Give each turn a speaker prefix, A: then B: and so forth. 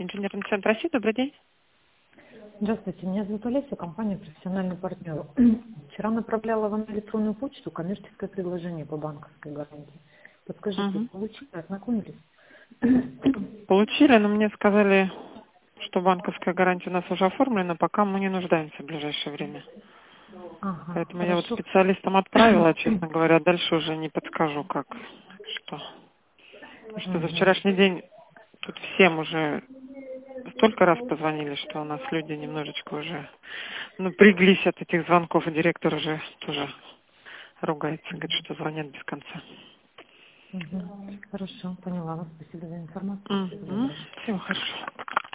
A: Инженерный центр России, добрый день.
B: Здравствуйте, меня зовут Олеся, компания «Профессиональный партнер». Вчера направляла вам на электронную почту коммерческое предложение по банковской гарантии. Подскажите,
A: Мгм.
B: получили, ознакомились?
A: Получили, но мне сказали, что банковская гарантия у нас уже оформлена, пока мы не нуждаемся в ближайшее время.
B: Ага,
A: Поэтому я вот
B: хорошо.
A: специалистам отправила, честно говоря, дальше уже не подскажу, как, что. Потому что за
B: Мгм.
A: вчерашний день тут всем уже столько раз позвонили, что у нас люди немножечко уже напряглись от этих звонков, и директор уже тоже ругается, говорит, что звонят без конца.
B: Мгм. Хорошо, поняла вас. Спасибо за информацию. Всего
A: Угу.
B: доброго.
A: Всего хорошего.